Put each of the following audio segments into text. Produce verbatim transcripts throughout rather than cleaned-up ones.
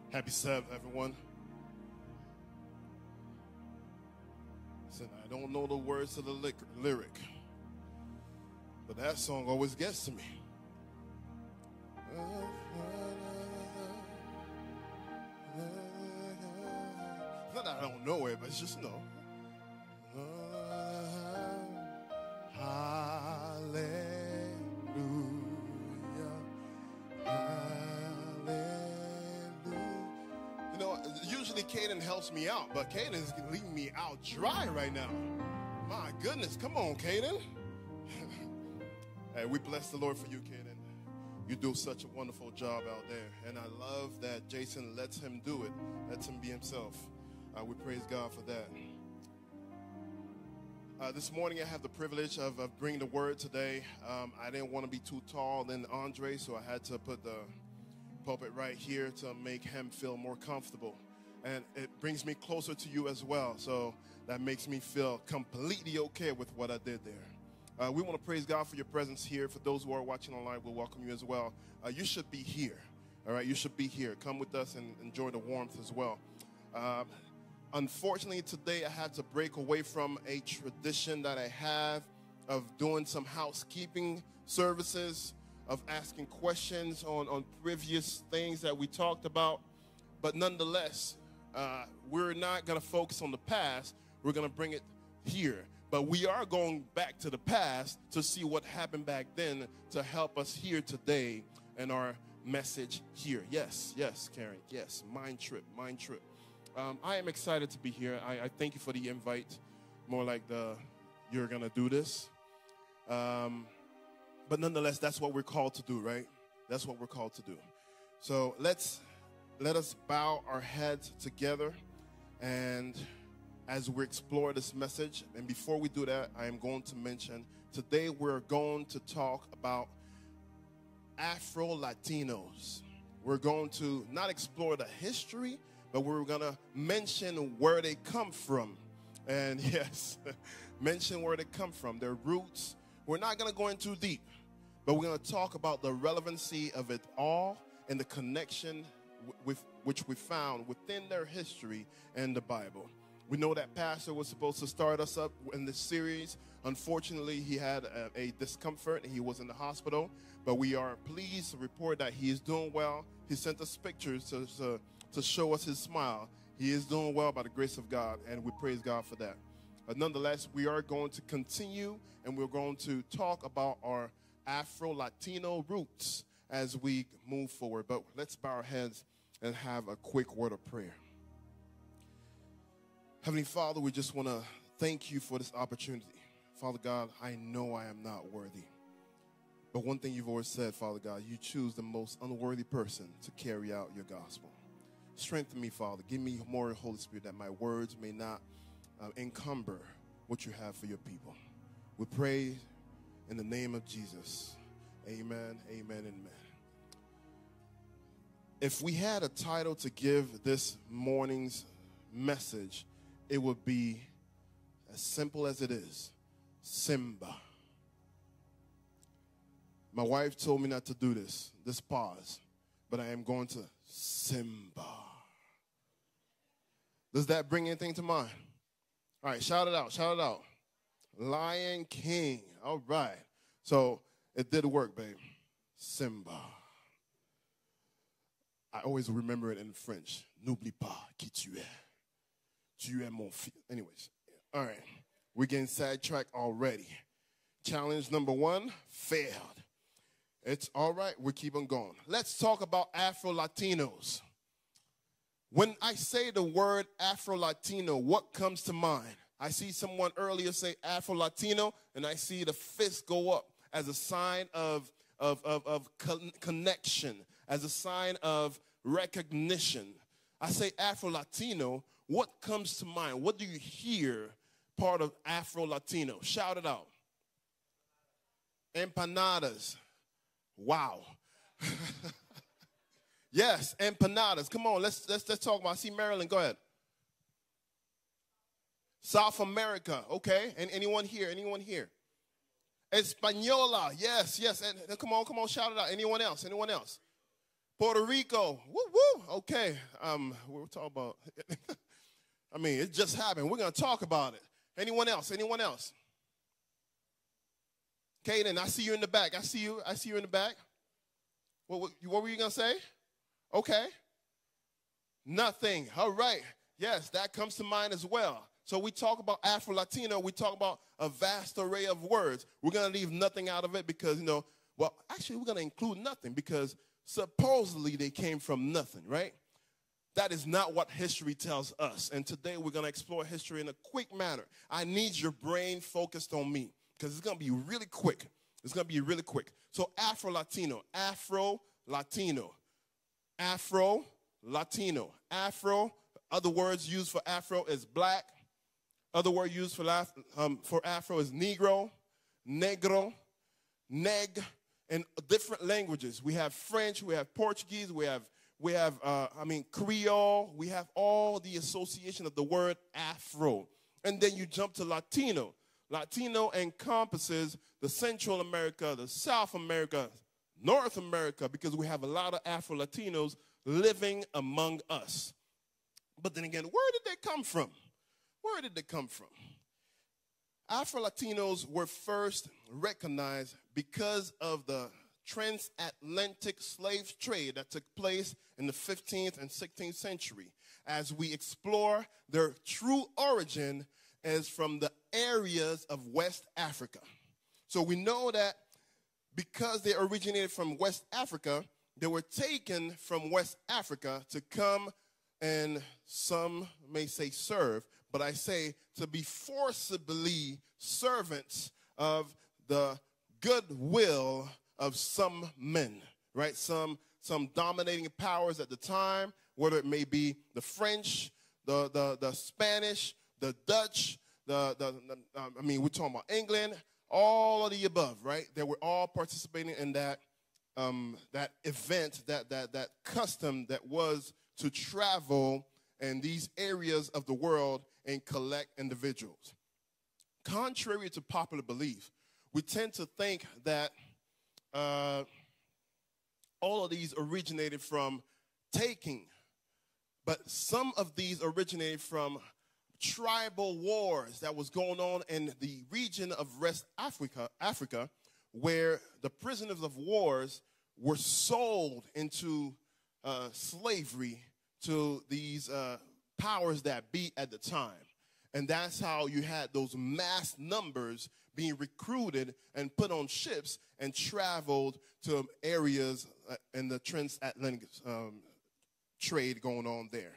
Happy Sabbath, everyone. Listen, I don't know the words to the lyric, but that song always gets to me. Not that I don't know it, but it's just, you know. Hallelujah. You know, usually Caden helps me out, but Caden is leaving me out dry right now. My goodness, come on, Caden. Hey, we bless the Lord for you, Caden. You do such a wonderful job out there, and I love that Jason lets him do it, lets him be himself. Uh, we praise God for that. Uh, this morning I have the privilege of, of bringing the word today. Um, I didn't want to be too tall than Andre, so I had to put the pulpit right here to make him feel more comfortable. And it brings me closer to you as well, so that makes me feel completely okay with what I did there. Uh, we want to praise God for your presence here. For those who are watching online, we'll welcome you as well. Uh, you should be here, all right? You should be here. Come with us and enjoy the warmth as well. Uh, unfortunately, today I had to break away from a tradition that I have of doing some housekeeping services, of asking questions on, on previous things that we talked about. But nonetheless, uh, we're not going to focus on the past. We're going to bring it here. But we are going back to the past to see what happened back then to help us here today in our message here. Yes, yes, Karen. Yes, mind trip, mind trip. Um, I am excited to be here. I, I thank you for the invite. More like the, you're going to do this. Um, but nonetheless, that's what we're called to do, right? That's what we're called to do. So let's, let us bow our heads together and as we explore this message. And before we do that, I am going to mention today we're going to talk about Afro-Latinos. We're going to not explore the history, but we're going to mention where they come from. And yes, mention where they come from, their roots. We're not going to go in too deep, but we're going to talk about the relevancy of it all and the connection with which we found within their history and the Bible. We know that Pastor was supposed to start us up in this series. Unfortunately, he had a, a discomfort and he was in the hospital. But we are pleased to report that he is doing well. He sent us pictures to, to, to show us his smile. He is doing well by the grace of God, and we praise God for that. But nonetheless, we are going to continue, and we're going to talk about our Afro-Latino roots as we move forward. But let's bow our heads and have a quick word of prayer. Heavenly Father, we just want to thank you for this opportunity. Father God, I know I am not worthy. But one thing you've always said, Father God, you choose the most unworthy person to carry out your gospel. Strengthen me, Father. Give me more Holy Spirit that my words may not uh, encumber what you have for your people. We pray in the name of Jesus. Amen, amen, amen. If we had a title to give this morning's message, it would be as simple as it is, Simba. My wife told me not to do this, this pause, but I am going to Simba. Does that bring anything to mind? All right, shout it out, shout it out. Lion King, all right. So it did work, babe. Simba. I always remember it in French. N'oublie pas qui tu es. Tu es mon fils. Anyways, all right. We're getting sidetracked already. Challenge number one, failed. It's all right. We're keeping going. Let's talk about Afro-Latinos. When I say the word Afro-Latino, what comes to mind? I see someone earlier say Afro-Latino, and I see the fist go up as a sign of, of, of, of con- connection, as a sign of recognition. I say Afro-Latino. What comes to mind? What do you hear part of Afro-Latino? Shout it out. Empanadas. Wow. Yes, empanadas. Come on, let's, let's, let's talk about. I see Marilyn. Go ahead. South America. Okay. And anyone here? Anyone here? Española. Yes, yes. And, and come on, come on. Shout it out. Anyone else? Anyone else? Puerto Rico. Woo, woo. okay, um, we're talking about, I mean, it just happened. We're going to talk about it. Anyone else? Anyone else? Kaden, I see you in the back. I see you. I see you in the back. What, what, what were you going to say? Okay. Nothing. All right. Yes, that comes to mind as well. So we talk about Afro-Latino. We talk about a vast array of words. We're going to leave nothing out of it because, you know, well, actually, we're going to include nothing because supposedly they came from nothing, right? That is not what history tells us. And today we're going to explore history in a quick manner. I need your brain focused on me because it's going to be really quick. It's going to be really quick. So Afro-Latino, Afro-Latino, Afro-Latino, Afro, other words used for Afro is black. Other word used for, um, for Afro is Negro, Negro, Neg, and different languages. We have French, we have Portuguese, we have, we have uh, I mean, Creole. We have all the association of the word Afro. And then you jump to Latino. Latino encompasses the Central America, the South America, North America, because we have a lot of Afro-Latinos living among us. But then again, where did they come from? Where did they come from? Afro-Latinos were first recognized because of the transatlantic slave trade that took place in the fifteenth and sixteenth century. As we explore their true origin is from the areas of West Africa. So we know that because they originated from West Africa, they were taken from West Africa to come and some may say serve, but I say to be forcibly servants of the goodwill of some men, right? Some, some dominating powers at the time, whether it may be the French, the, the, the Spanish, the Dutch, the, the, the um, I mean, we're talking about England, all of the above, right? They were all participating in that, um, that event, that, that, that custom that was to travel in these areas of the world and collect individuals. Contrary to popular belief, we tend to think that uh, all of these originated from taking, but some of these originated from tribal wars that was going on in the region of West Africa, Africa, where the prisoners of wars were sold into uh, slavery to these uh, powers that be at the time. And that's how you had those mass numbers being recruited and put on ships and traveled to areas uh, in the transatlantic um, trade going on there.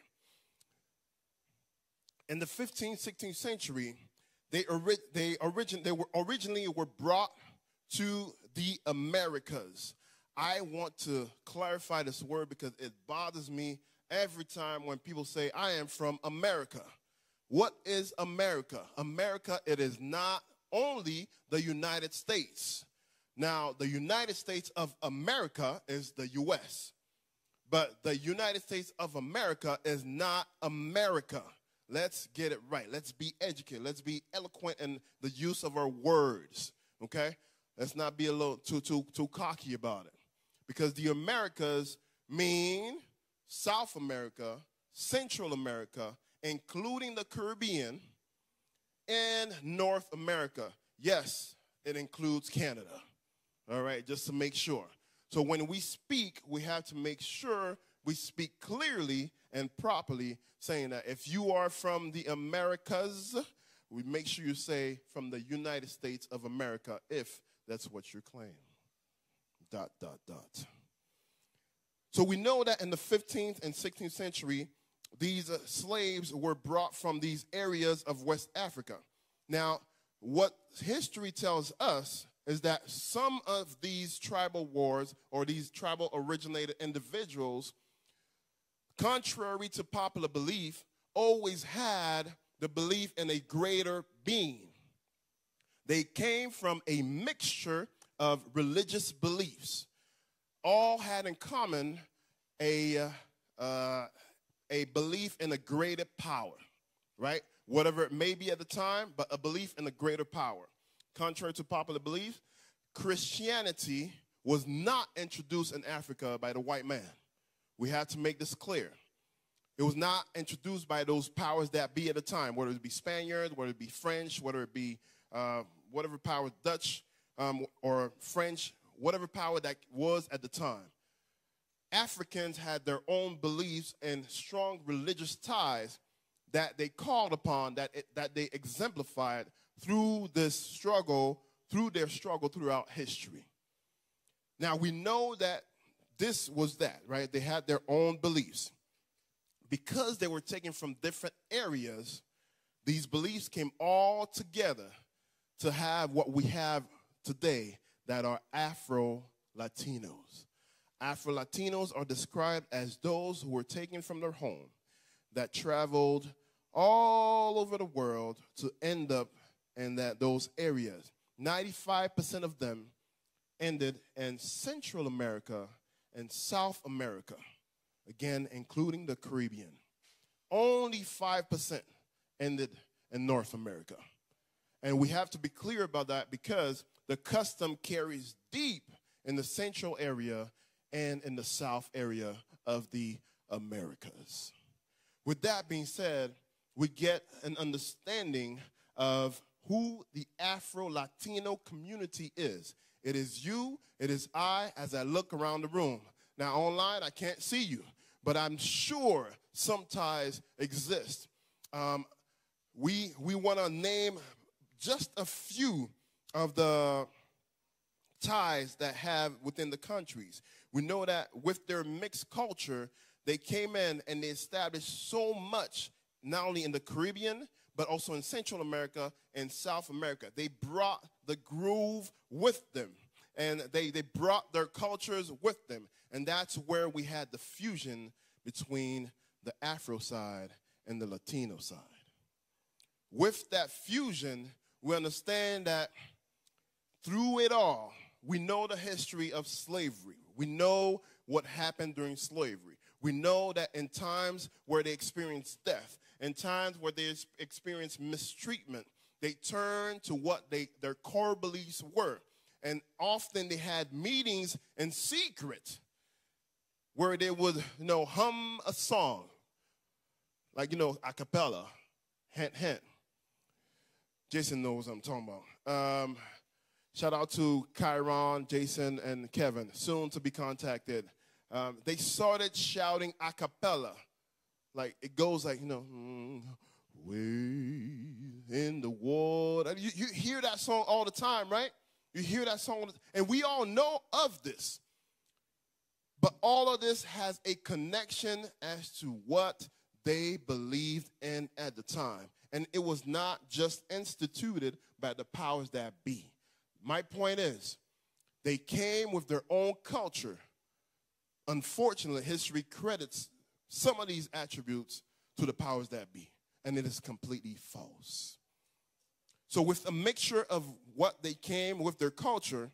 In the fifteenth, sixteenth century, they, ori they, origin they were originally were brought to the Americas. I want to clarify this word because it bothers me every time when people say, I am from America. What is America? America, it is not only the United States. Now, the United States of America is the U S, but the United States of America is not America. Let's get it right. Let's be educated. Let's be eloquent in the use of our words, okay? Let's not be a little too, too, too cocky about it. Because the Americas mean South America, Central America, including the Caribbean, and North America. Yes, it includes Canada, all right, just to make sure. So when we speak, we have to make sure we speak clearly and properly, saying that if you are from the Americas, we make sure you say from the United States of America, if that's what you claim. Dot, dot, dot. So we know that in the fifteenth and sixteenth century, these uh, slaves were brought from these areas of West Africa. Now, what history tells us is that some of these tribal wars or these tribal originated individuals, contrary to popular belief, always had the belief in a greater being. They came from a mixture of religious beliefs. All had in common a, uh, a belief in a greater power, right? Whatever it may be at the time, but a belief in a greater power. Contrary to popular belief, Christianity was not introduced in Africa by the white man. We have to make this clear. It was not introduced by those powers that be at the time, whether it be Spaniards, whether it be French, whether it be uh, whatever power, Dutch um, or French, whatever power that was at the time. Africans had their own beliefs and strong religious ties that they called upon, that, it, that they exemplified through this struggle, through their struggle throughout history. Now, we know that this was that, right? They had their own beliefs. Because they were taken from different areas, these beliefs came all together to have what we have today that are Afro-Latinos. Afro-Latinos are described as those who were taken from their home, that traveled all over the world to end up in that, those areas. ninety-five percent of them ended in Central America and South America, again, including the Caribbean. Only five percent ended in North America. And we have to be clear about that because the custom carries deep in the central area and in the south area of the Americas. With that being said, we get an understanding of who the Afro-Latino community is. It is you, it is I, as I look around the room. Now, online, I can't see you, but I'm sure some ties exist. Um, we we want to name just a few of the ties that have within the countries. We know that with their mixed culture, they came in and they established so much, not only in the Caribbean, but also in Central America and South America. They brought the groove with them, and they, they brought their cultures with them. And that's where we had the fusion between the Afro side and the Latino side. With that fusion, we understand that through it all, we know the history of slavery. We know what happened during slavery. We know that in times where they experienced death, in times where they experienced mistreatment, they turned to what they, their core beliefs were. And often they had meetings in secret where they would, you know, hum a song, like, you know, a cappella, hint, hint. Jason knows what I'm talking about. Um, shout out to Kyron, Jason, and Kevin, soon to be contacted. Um, they started shouting a cappella. Like, it goes like, you know, mm, way in the water. You, you hear that song all the time, right? You hear that song, and we all know of this. But all of this has a connection as to what they believed in at the time. And it was not just instituted by the powers that be. My point is, they came with their own culture. Unfortunately, history credits some of these attributes to the powers that be, and it is completely false. So with a mixture of what they came with their culture,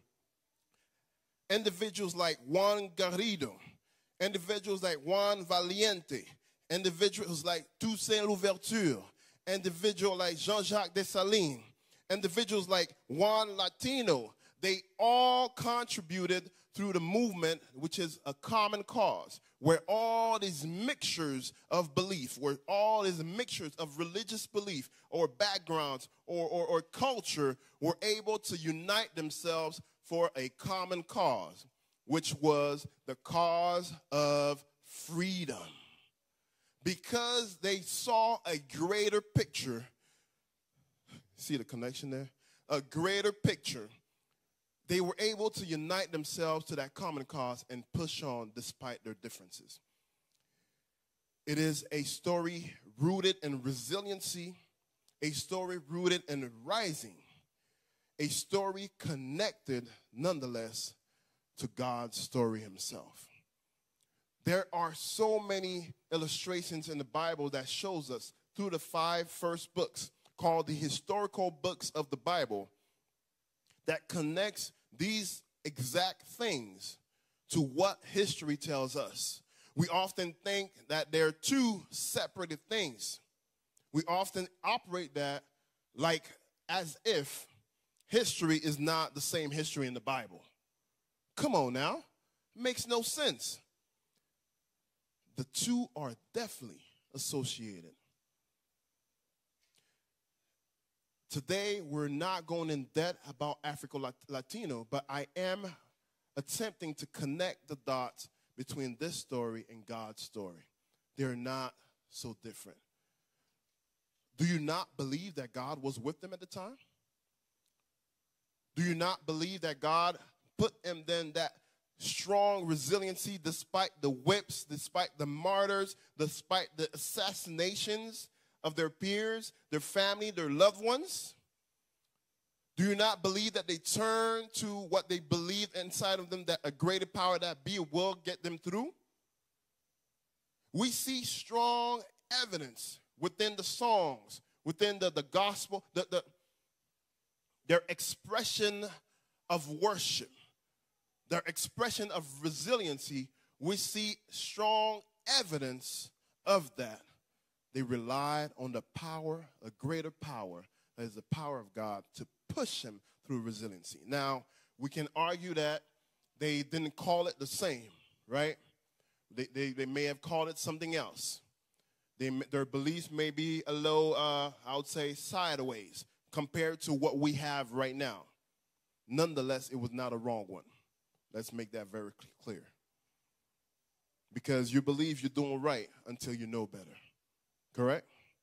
individuals like Juan Garrido, individuals like Juan Valiente, individuals like Toussaint Louverture, individuals like Jean-Jacques Dessalines, individuals like Juan Latino, they all contributed through the movement, which is a common cause, where all these mixtures of belief, where all these mixtures of religious belief or backgrounds or, or, or culture were able to unite themselves for a common cause, which was the cause of freedom. Because they saw a greater picture, see the connection there? A greater picture. They were able to unite themselves to that common cause and push on despite their differences. It is a story rooted in resiliency, a story rooted in rising, a story connected nonetheless to God's story himself. There are so many illustrations in the Bible that shows us through the five first books called the historical books of the Bible that connects these exact things to what history tells us. We often think that they're two separated things. We often operate that like as if history is not the same history in the Bible. Come on now. Makes no sense. the two are definitely associated. Today, we're not going in depth about Afro-Latino, but I am attempting to connect the dots between this story and God's story. They're not so different. Do you not believe that God was with them at the time? Do you not believe that God put in them that strong resiliency despite the whips, despite the martyrs, despite the assassinations of their peers, their family, their loved ones? Do you not believe that they turn to what they believe inside of them, that a greater power that be will get them through? We see strong evidence within the songs, within the, the gospel, the, the, their expression of worship, their expression of resiliency. We see strong evidence of that. They relied on the power, a greater power, that is the power of God, to push them through resiliency. Now, we can argue that they didn't call it the same, right? They, they, they may have called it something else. They, their beliefs may be a little, uh, I would say, sideways compared to what we have right now. Nonetheless, it was not a wrong one. Let's make that very clear. Because you believe you're doing right until you know better. Correct?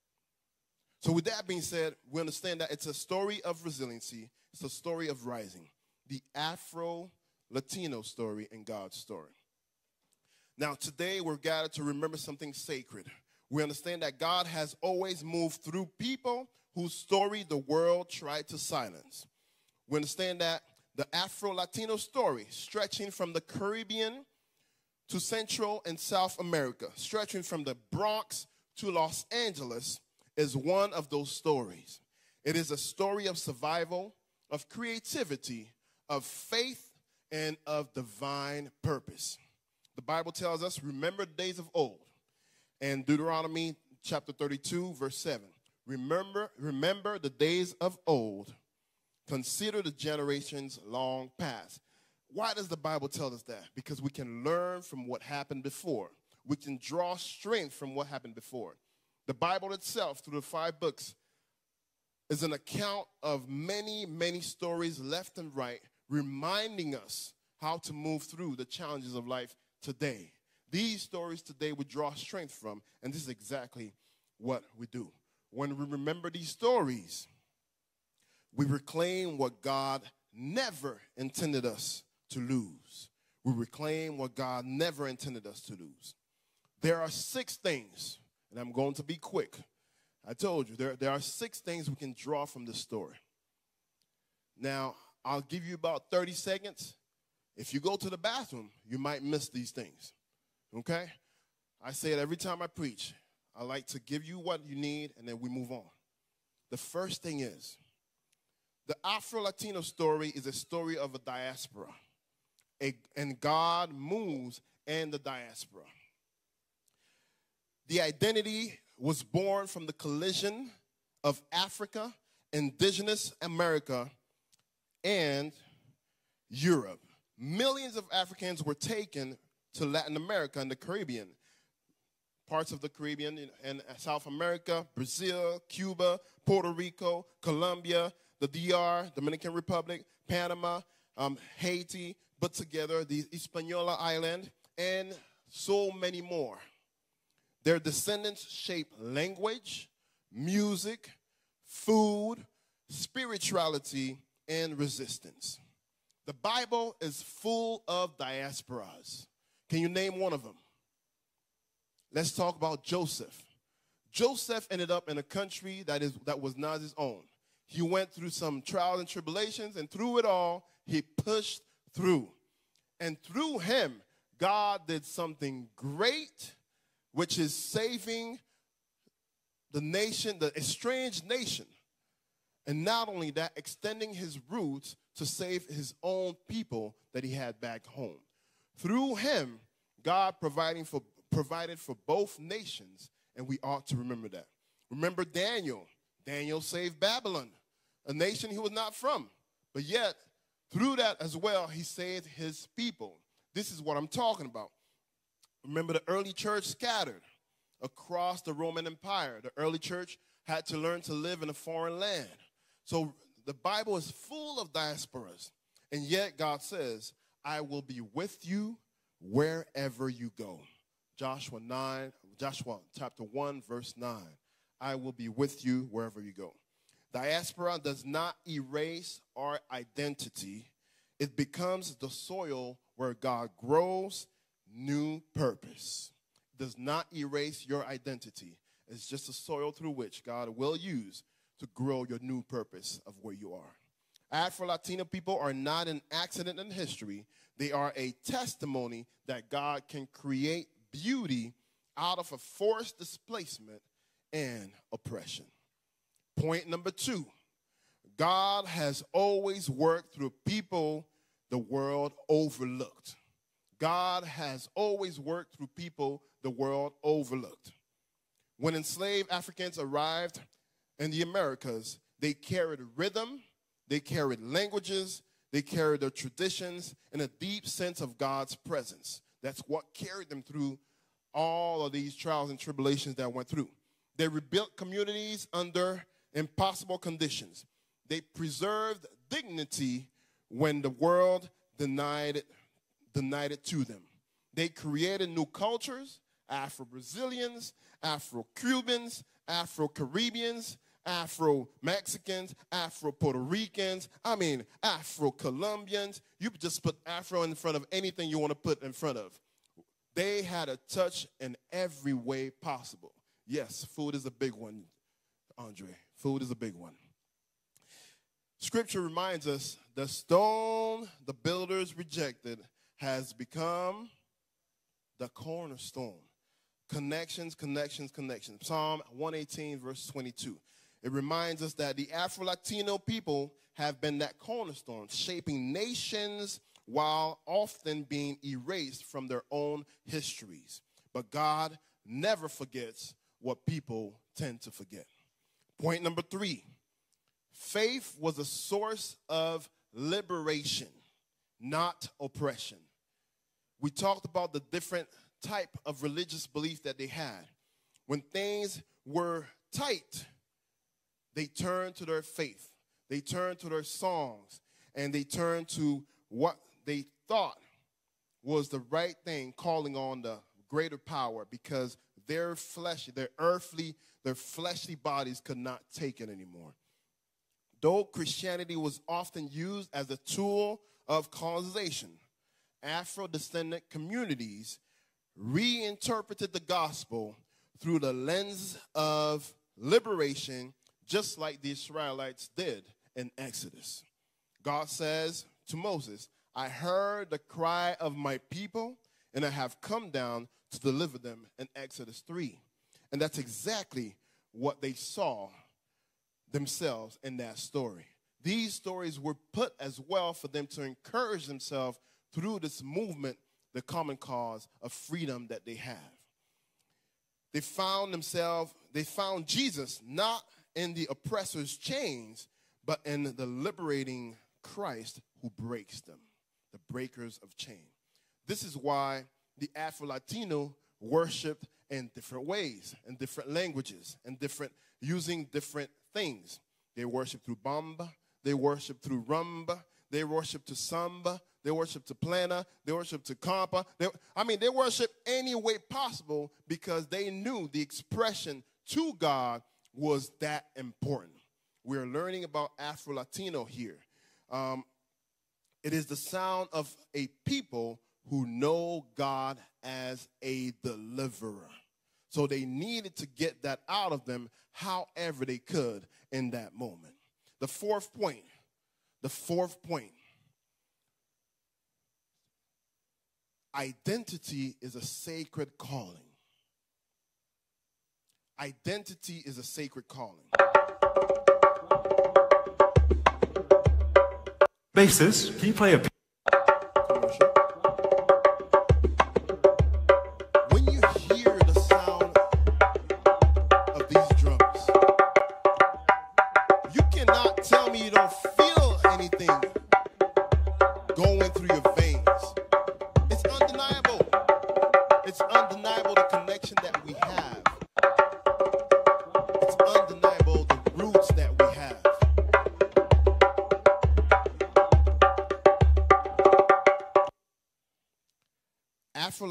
So with that being said, we understand that it's a story of resiliency. It's a story of rising. The Afro-Latino story and God's story. Now, today we're gathered to remember something sacred. We understand that God has always moved through people whose story the world tried to silence. We understand that the Afro-Latino story, stretching from the Caribbean to Central and South America, stretching from the Bronx to Los Angeles, is one of those stories. It is a story of survival, of creativity, of faith, and of divine purpose. The Bible tells us, remember the days of old. And Deuteronomy chapter thirty-two, verse seven. Remember, remember the days of old. Consider the generations long past. Why does the Bible tell us that? Because we can learn from what happened before. We can draw strength from what happened before. The Bible itself, through the five books, is an account of many, many stories left and right, reminding us how to move through the challenges of life today. These stories today we draw strength from, and this is exactly what we do. When we remember these stories, we reclaim what God never intended us to lose. We reclaim what God never intended us to lose. There are six things, and I'm going to be quick. I told you, there, there are six things we can draw from this story. Now, I'll give you about thirty seconds. If you go to the bathroom, you might miss these things, okay? I say it every time I preach. I like to give you what you need, and then we move on. The first thing is, the Afro-Latino story is a story of a diaspora, a, and God moves in the diaspora. The identity was born from the collision of Africa, indigenous America, and Europe. Millions of Africans were taken to Latin America and the Caribbean, parts of the Caribbean and South America, Brazil, Cuba, Puerto Rico, Colombia, the D R, Dominican Republic, Panama, um, Haiti, put together the Hispaniola Island, and so many more. Their descendants shape language, music, food, spirituality, and resistance. The Bible is full of diasporas. Can you name one of them? Let's talk about Joseph. Joseph ended up in a country that is that was not his own. He went through some trials and tribulations, and through it all, he pushed through. And through him, God did something great, which is saving the nation, the estranged nation. And not only that, extending his roots to save his own people that he had back home. Through him, God providing for, provided for both nations, and we ought to remember that. Remember Daniel. Daniel saved Babylon, a nation he was not from. But yet, through that as well, he saved his people. This is what I'm talking about. Remember, the early church scattered across the Roman Empire. The early church had to learn to live in a foreign land. So the Bible is full of diasporas. And yet God says, I will be with you wherever you go. Joshua nine, Joshua chapter one, verse nine. I will be with you wherever you go. Diaspora does not erase our identity. It becomes the soil where God grows new purpose. It does not erase your identity. It's just the soil through which God will use to grow your new purpose of where you are. Afro-Latino people are not an accident in history. They are a testimony that God can create beauty out of a forced displacement and oppression. Point number two, God has always worked through people the world overlooked. God has always worked through people the world overlooked. When enslaved Africans arrived in the Americas, they carried rhythm, they carried languages, they carried their traditions, and a deep sense of God's presence. That's what carried them through all of these trials and tribulations that went through. They rebuilt communities under impossible conditions. They preserved dignity when the world denied it, denied it to them. They created new cultures, Afro-Brazilians, Afro-Cubans, Afro-Caribbeans, Afro-Mexicans, Afro-Puerto Ricans, I mean, Afro-Colombians. You just put Afro in front of anything you want to put in front of. They had a touch in every way possible. Yes, food is a big one, Andre. Food is a big one. Scripture reminds us the stone the builders rejected has become the cornerstone. Connections, connections, connections. Psalm one eighteen, verse twenty-two. It reminds us that the Afro-Latino people have been that cornerstone, shaping nations while often being erased from their own histories. But God never forgets what people tend to forget. Point number three, faith was a source of liberation, not oppression. We talked about the different type of religious belief that they had. When things were tight, they turned to their faith. They turned to their songs, and they turned to what they thought was the right thing, calling on the greater power, because their fleshy, their earthly, their fleshly bodies could not take it anymore. Though Christianity was often used as a tool of colonization, Afro-descendant communities reinterpreted the gospel through the lens of liberation, just like the Israelites did in Exodus. God says to Moses, I heard the cry of my people, and I have come down to deliver them in Exodus three. And that's exactly what they saw themselves in that story. These stories were put as well for them to encourage themselves through this movement, the common cause of freedom that they have. They found themselves, they found Jesus not in the oppressor's chains, but in the liberating Christ who breaks them, the breakers of chain. This is why the Afro-Latino worshiped in different ways, in different languages, and different, using different things. They worship through bamba, they worship through rumba, they worship to samba, they worship to plena, they worship to compa. They, I mean, they worship any way possible because they knew the expression to God was that important. We're learning about Afro-Latino here. Um, it is the sound of a people who know God as a deliverer. So they needed to get that out of them however they could in that moment. The fourth point, the fourth point, identity is a sacred calling. Identity is a sacred calling. Bassist, can you play a... Commercial. When you hear the sound of these drums, you cannot tell me you don't feel anything going through your veins. It's undeniable. It's undeniable.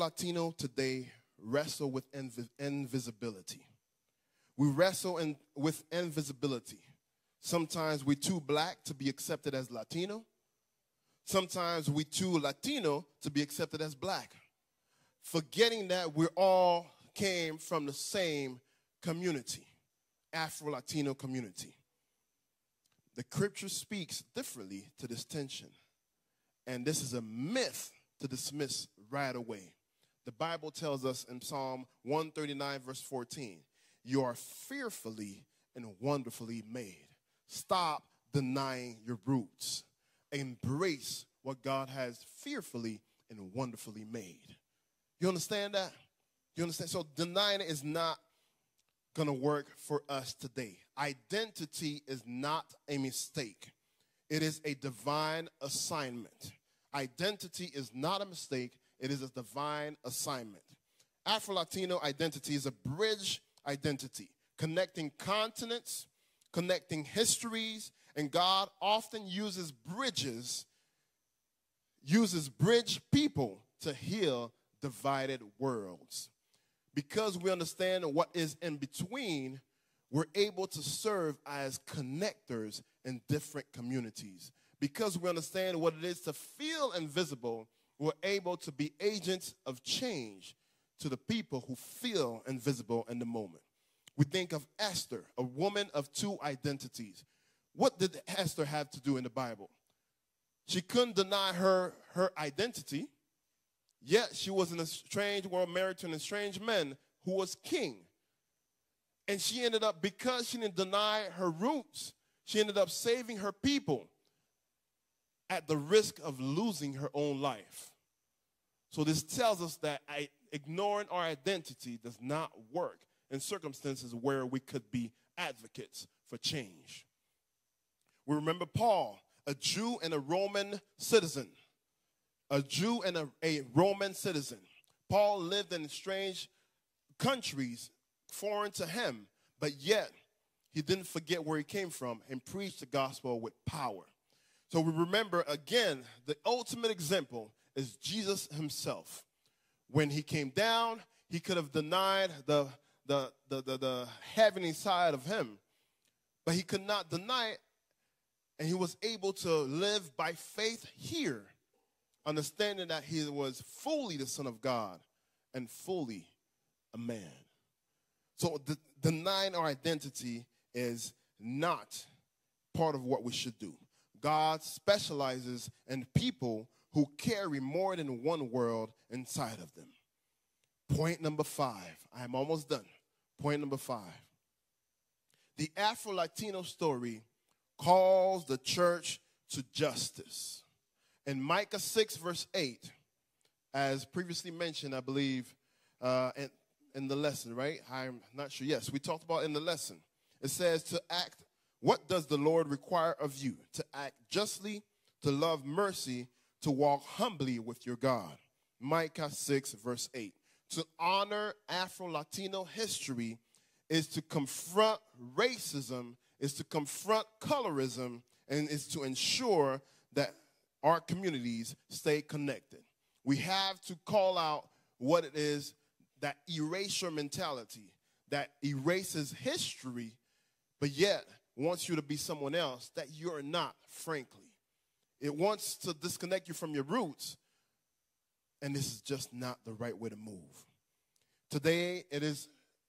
Afro-Latino today wrestle with invi- invisibility. We wrestle in, with invisibility. Sometimes we're too black to be accepted as Latino. Sometimes we're too Latino to be accepted as black. Forgetting that we all came from the same community, Afro-Latino community. The scripture speaks differently to this tension. And this is a myth to dismiss right away. The Bible tells us in Psalm one thirty-nine, verse fourteen, you are fearfully and wonderfully made. Stop denying your roots. Embrace what God has fearfully and wonderfully made. You understand that? You understand? So denying it is not going to work for us today. Identity is not a mistake. It is a divine assignment. Identity is not a mistake. It is a divine assignment. Afro-Latino identity is a bridge identity, connecting continents, connecting histories, and God often uses bridges, uses bridge people to heal divided worlds. Because we understand what is in between, we're able to serve as connectors in different communities. Because we understand what it is to feel invisible, we're able to be agents of change to the people who feel invisible in the moment. We think of Esther, a woman of two identities. What did Esther have to do in the Bible? She couldn't deny her, her identity, yet she was in a strange world married to an estranged man who was king. And she ended up, because she didn't deny her roots, she ended up saving her people at the risk of losing her own life. So this tells us that I, ignoring our identity does not work in circumstances where we could be advocates for change. We remember Paul, a Jew and a Roman citizen. A Jew and a, a Roman citizen. Paul lived in strange countries foreign to him, but yet he didn't forget where he came from and preached the gospel with power. So we remember, again, the ultimate example is Jesus himself. When he came down, he could have denied the, the, the, the, the heavenly side of him, but he could not deny it, and he was able to live by faith here, understanding that he was fully the Son of God and fully a man. So de- denying our identity is not part of what we should do. God specializes in people who carry more than one world inside of them. Point number five. I'm almost done. Point number five. The Afro-Latino story calls the church to justice. In Micah six, verse eight, as previously mentioned, I believe, uh, in, in the lesson, right? I'm not sure. Yes, we talked about in the lesson. It says to act, what does the Lord require of you? To act justly, to love mercy, to walk humbly with your God. Micah six, verse eight. To honor Afro-Latino history is to confront racism, is to confront colorism, and is to ensure that our communities stay connected. We have to call out what it is, that erasure mentality that erases history, but yet wants you to be someone else that you're not, frankly. It wants to disconnect you from your roots, and this is just not the right way to move. Today, it is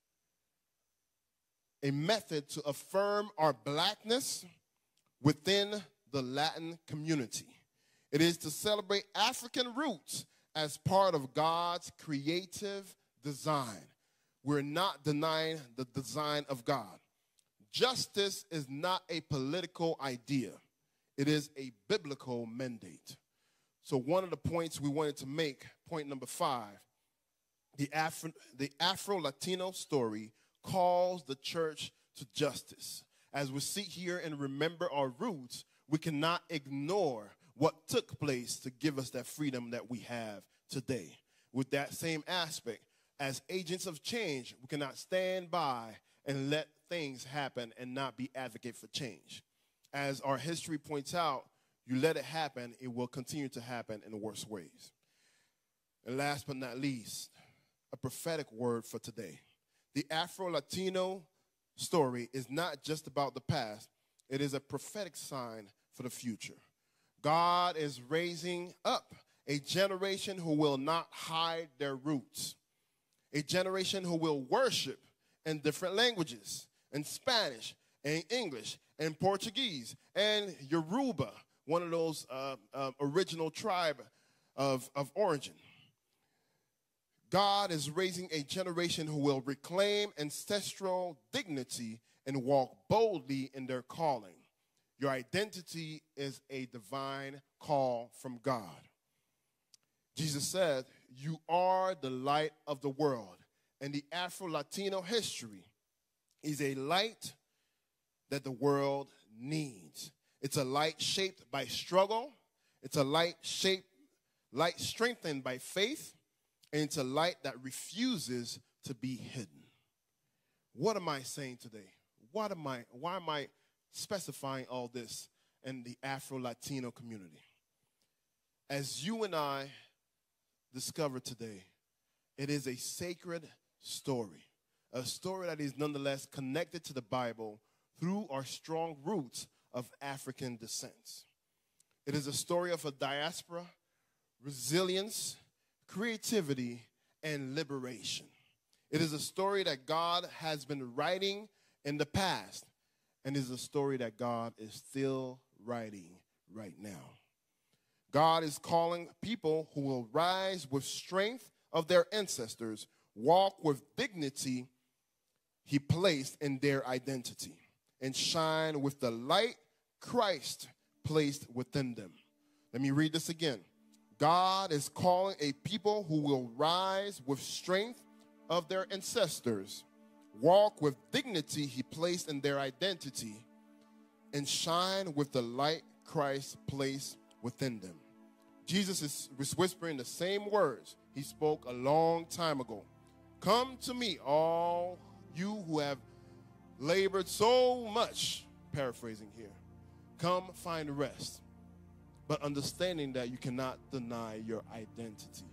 a method to affirm our blackness within the Latin community. It is to celebrate African roots as part of God's creative design. We're not denying the design of God. Justice is not a political idea. It is a biblical mandate. So one of the points we wanted to make, point number five, the Afro, the Afro-Latino story calls the church to justice. As we sit here and remember our roots, we cannot ignore what took place to give us that freedom that we have today. With that same aspect, as agents of change, we cannot stand by and let things happen and not be advocate for change. As our history points out, you let it happen, it will continue to happen in worse ways. And last but not least, a prophetic word for today. The Afro-Latino story is not just about the past. It is a prophetic sign for the future. God is raising up a generation who will not hide their roots. A generation who will worship in different languages, in Spanish, and English, and Portuguese, and Yoruba, one of those uh, uh, original tribe of, of origin. God is raising a generation who will reclaim ancestral dignity and walk boldly in their calling. Your identity is a divine call from God. Jesus said, you are the light of the world. And the Afro-Latino history is a light that the world needs. It's a light shaped by struggle. It's a light shaped, light strengthened by faith. And it's a light that refuses to be hidden. What am I saying today? What am I, why am I specifying all this in the Afro-Latino community? As you and I discover today, it is a sacred story, a story that is nonetheless connected to the Bible through our strong roots of African descent. It is a story of a diaspora, resilience, creativity, and liberation. It is a story that God has been writing in the past, and is a story that God is still writing right now. God is calling people who will rise with strength of their ancestors, walk with dignity he placed in their identity, and shine with the light Christ placed within them. Let me read this again. God is calling a people who will rise with strength of their ancestors, walk with dignity he placed in their identity, and shine with the light Christ placed within them. Jesus is, is whispering the same words he spoke a long time ago. Come to me, all you who have labored so much, paraphrasing here. Come find rest, but understanding that you cannot deny your identity.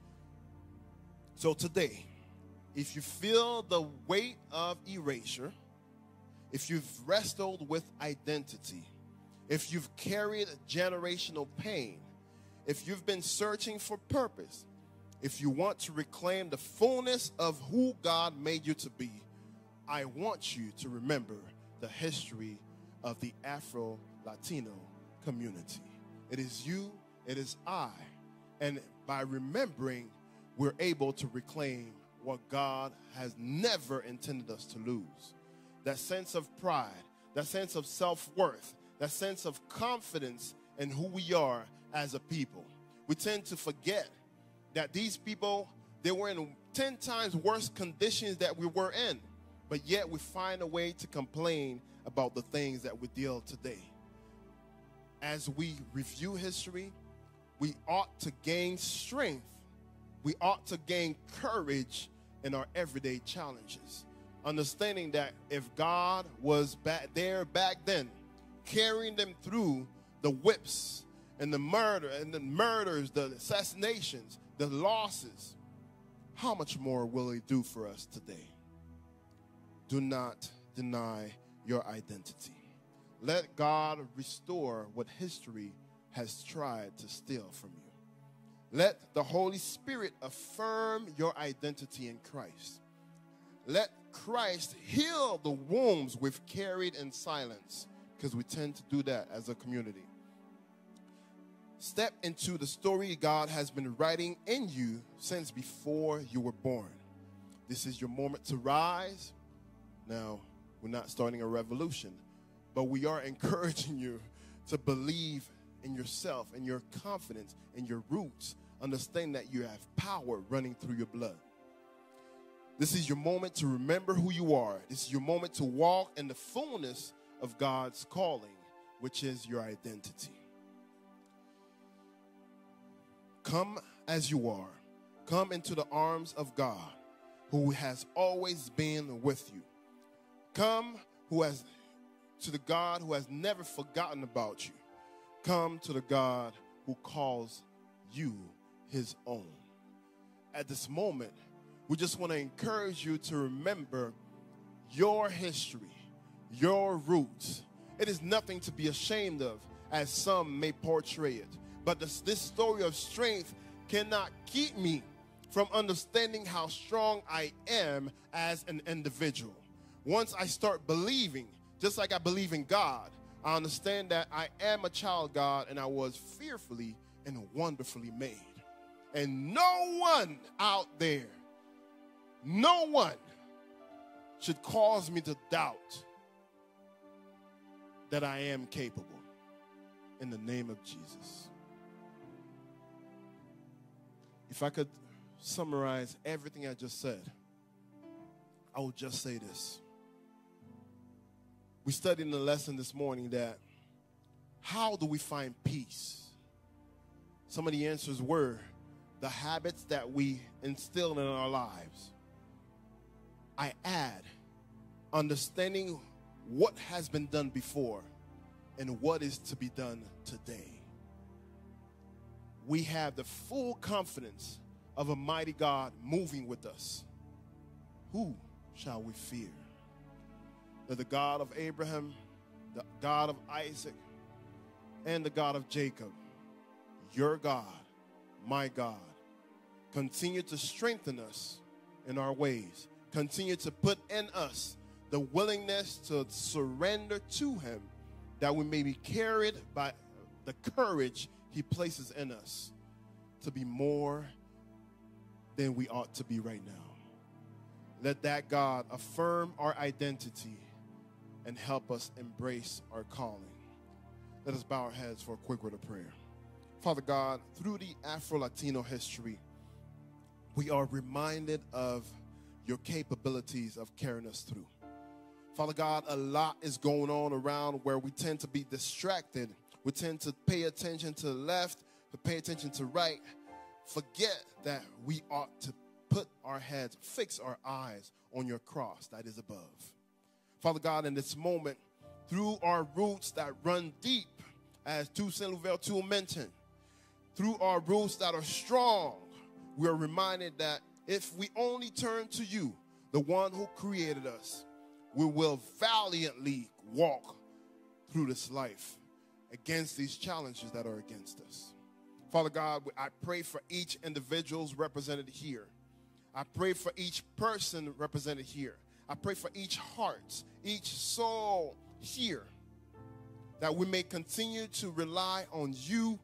So today, if you feel the weight of erasure, if you've wrestled with identity, if you've carried generational pain, if you've been searching for purpose, if you want to reclaim the fullness of who God made you to be, I want you to remember the history of the Afro-Latino community. It is you, it is I, and by remembering, we're able to reclaim what God has never intended us to lose. That sense of pride, that sense of self-worth, that sense of confidence in who we are as a people. We tend to forget that these people, they were in ten times worse conditions that we were in, but yet we find a way to complain about the things that we deal today. As we review history, we ought to gain strength. We ought to gain courage in our everyday challenges. Understanding that if God was back there back then, carrying them through the whips and the murder and the murders, the assassinations, the losses, how much more will he do for us today? Do not deny your identity. Let God restore what history has tried to steal from you. Let the Holy Spirit affirm your identity in Christ. Let Christ heal the wounds we've carried in silence, because we tend to do that as a community. Step into the story God has been writing in you since before you were born. This is your moment to rise. Now, we're not starting a revolution, but we are encouraging you to believe in yourself and your confidence and your roots. Understand that you have power running through your blood. This is your moment to remember who you are. This is your moment to walk in the fullness of God's calling, which is your identity. Come as you are. Come into the arms of God, who has always been with you. Come who has to the God who has never forgotten about you. Come to the God who calls you his own. at this moment, we just want to encourage you to remember your history, your roots. It is nothing to be ashamed of, as some may portray it. But this, this story of strength cannot keep me from understanding how strong I am as an individual. Once I start believing, just like I believe in God, I understand that I am a child of God and I was fearfully and wonderfully made. And no one out there, no one should cause me to doubt that I am capable, in the name of Jesus. If I could summarize everything I just said, I would just say this. We studied in the lesson this morning that how do we find peace? Some of the answers were the habits that we instill in our lives. I add understanding what has been done before and what is to be done today. We have the full confidence of a mighty God moving with us. Who shall we fear? That the God of Abraham, the God of Isaac, and the God of Jacob, your God, my God, continue to strengthen us in our ways. Continue to put in us the willingness to surrender to him, that we may be carried by the courage he places in us to be more than we ought to be right now. Let that God affirm our identity and help us embrace our calling. Let us bow our heads for a quick word of prayer. Father God, through the Afro-Latino history, we are reminded of your capabilities of carrying us through. Father God, a lot is going on around where we tend to be distracted. We tend to pay attention to the left, to pay attention to right. Forget that we ought to put our heads, fix our eyes on your cross that is above. Father God, in this moment, through our roots that run deep, as Toussaint Louverture mentioned, through our roots that are strong, we are reminded that if we only turn to you, the one who created us, we will valiantly walk through this life against these challenges that are against us. Father God, I pray for each individual represented here. I pray for each person represented here. I pray for each heart, each soul here, that we may continue to rely on you,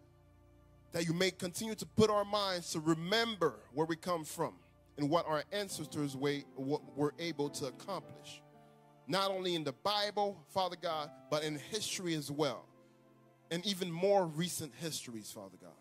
that you may continue to put our minds to remember where we come from and what our ancestors were able to accomplish. Not only in the Bible, Father God, but in history as well. And even more recent histories, Father God.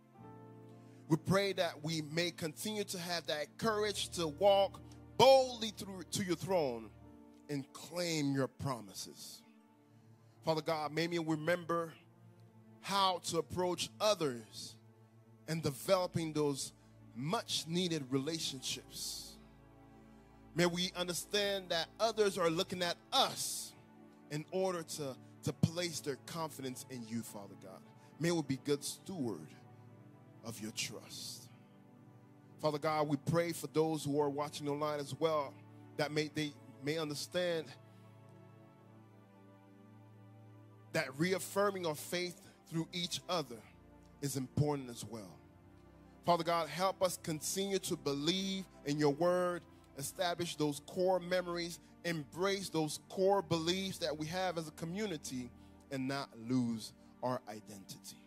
We pray that we may continue to have that courage to walk boldly through to your throne and claim your promises. Father God, may we remember how to approach others and developing those much needed relationships. May we understand that others are looking at us in order to, to place their confidence in you, Father God. May we be good steward of your trust. Father God, we pray for those who are watching online as well, that may they may understand that reaffirming our faith through each other is important as well. Father God, help us continue to believe in your word, establish those core memories, embrace those core beliefs that we have as a community, and not lose our identity.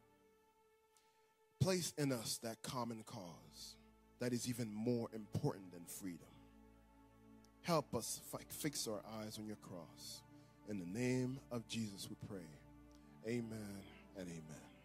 Place in us that common cause that is even more important than freedom. Help us fix our eyes on your cross. In the name of Jesus we pray. Amen and amen.